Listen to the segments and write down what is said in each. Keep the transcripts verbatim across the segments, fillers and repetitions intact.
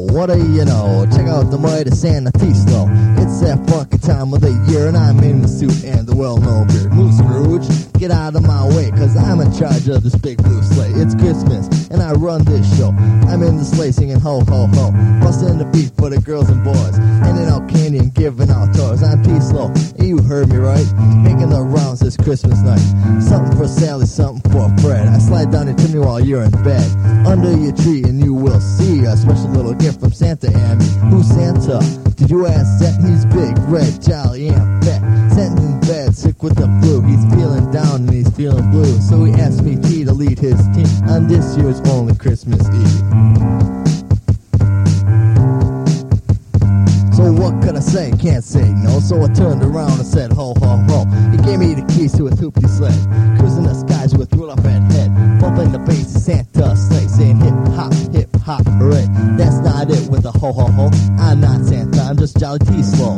what do you know? Check out the mighty Santa T-Slow. It's that funky time of the year, and I'm in the suit and the well-known beard. Move, Scrooge, get out of my way, cause I'm in charge of this big blue sleigh. It's Christmas, and I run this show. I'm in the sleigh singing ho, ho, ho, busting the beat for the girls and boys, handing out candy and giving out toys. I'm T-Slow, you heard me right, making the rounds this Christmas night. Something for Sally, something for Fred. I slide down your chimney while you're in bed, under your tree, and you will see a special little gift from Santa and me. Who's Santa? Did you ask that? He's big, red, jolly, and fat. Sitting in bed, sick with the flu. He's feeling down and he's feeling blue. So he asked me T to lead his team on this year's only Christmas Eve. So what could I say? Can't say no. So I turned around and said ho, ho, ho. He gave me the keys to his hoopty sled, cruising the skies with Rudolph and head, bumping the bass of Santa's sleigh, saying hip hop, hip hop, hooray. That's not it with the ho, ho, ho. I'm not Santa, I'm just Jolly T-Slow.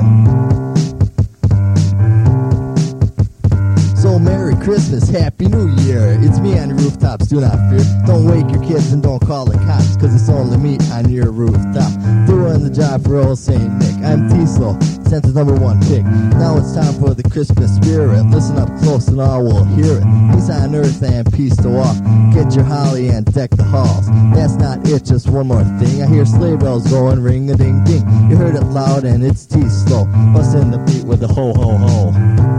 So Merry Christmas, Happy New Year. It's me on the rooftops, do not fear. Don't wake your kids and don't call the cops, cause it's only me on your rooftop, doing the job for old Saint Nick. I'm T-Slow, Santa's number one pick. Now it's time for the Christmas spirit. Listen up close and all will hear it. Peace on earth and peace to all. Get your holly and deck the halls. That's not it, just one more thing. I hear sleigh bells going ring-a-ding-ding. You heard it loud and it's T-Slow, busting the beat with the ho-ho-ho.